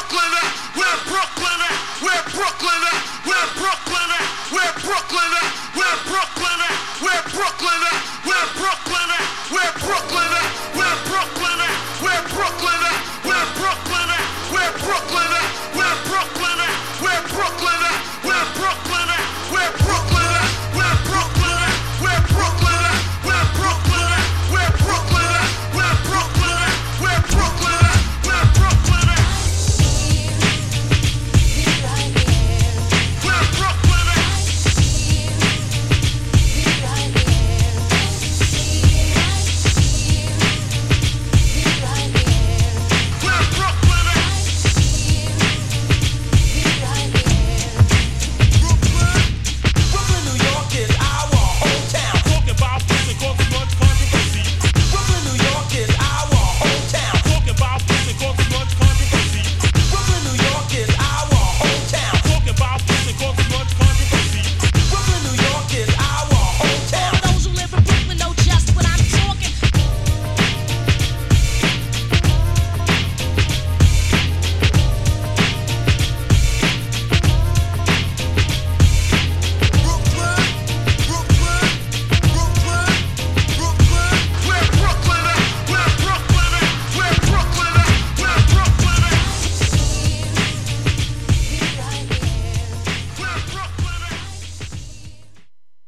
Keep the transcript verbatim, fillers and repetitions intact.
Brooklyn at? Where Brooklyn at? Where Brooklyn at? Where Brooklyn at? Where Brooklyn at? Where Brooklyn at? Where Brooklyn at? Where Brooklyn at? Where Brooklyn at? Where Brooklyn at? Where Brooklyn at?